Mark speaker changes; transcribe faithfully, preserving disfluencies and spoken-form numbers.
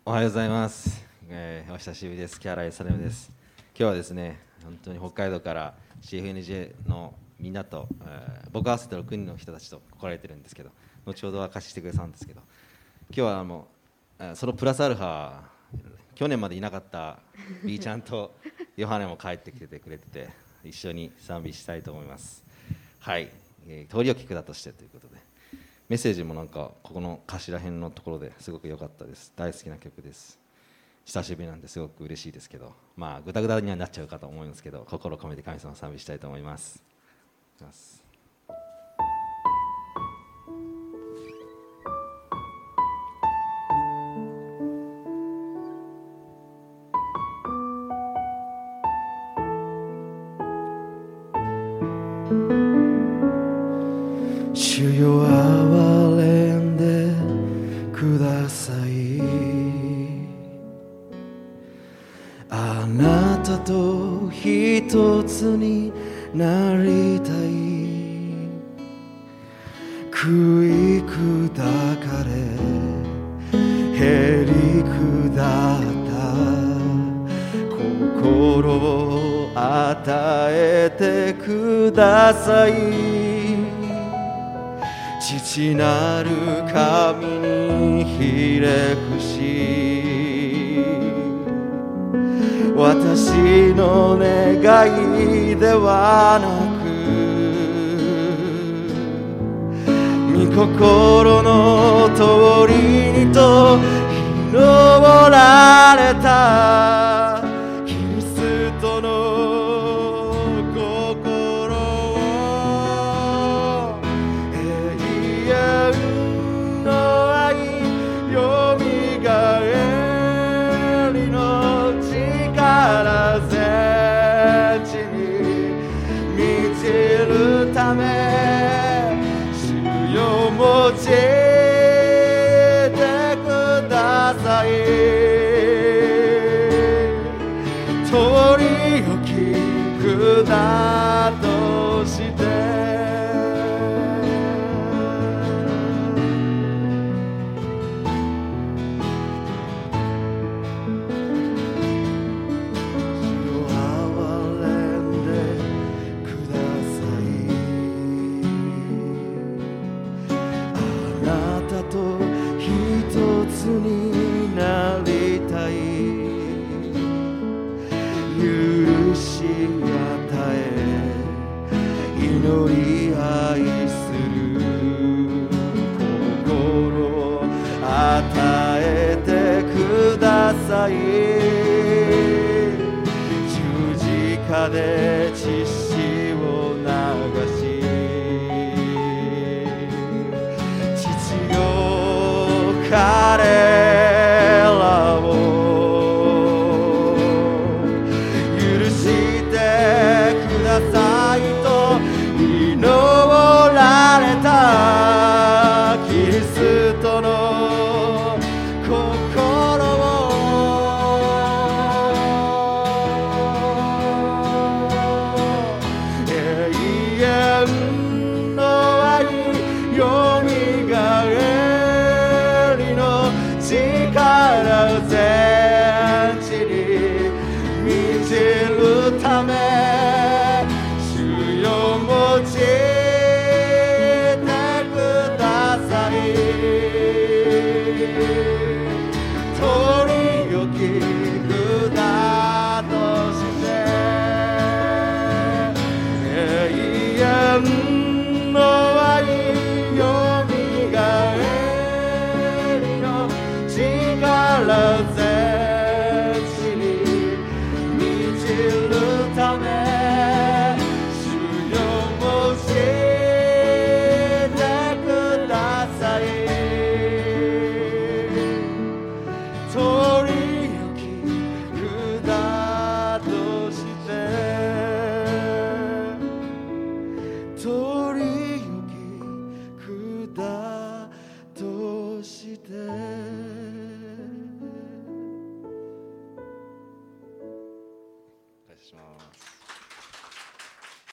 Speaker 1: おはようございます、えー、お久しぶりです。木原エサレムです。今日はですね、本当に北海道から シーエフエヌジェー のみんなと、えー、僕合わせてろくにんの人たちと来られてるんですけど、後ほど明かししてくださるんですけど、今日はもうそのプラスアルファ、去年までいなかった B ちゃんとヨハネも帰ってきてくれてて、一緒に賛美したいと思います。はい、えー、通りを聞くだとしてということで、メッセージもなんかここの頭辺のところですごく良かったです。大好きな曲です。久しぶりなんですごく嬉しいですけど、まあグダグダにはなっちゃうかと思いますけど、心を込めて神様を賛美したいと思います。
Speaker 2: 主よ憐れんでください。あなたと一つになりたい。食い砕かれへりくだった心を与えてください。父なる神にひれ伏し、私の願いではなく、御心の通りにと祈られたキリストの心を、永遠の愛よみがえりの力全地に満ちるため、主よ用いてください。取り置きくだとしてになりたい。許し与え祈り愛する心を与えてください。十字架で血潮を流し、父よ彼らを許してくださいと祈られたキリストの心を、永遠の愛よみがえりの力全地に満ちるため、主よ用いてください。取り置きくだとして永遠の愛よみがえりの力全地に満ちるため、主よ用いてください。取り置きくだとして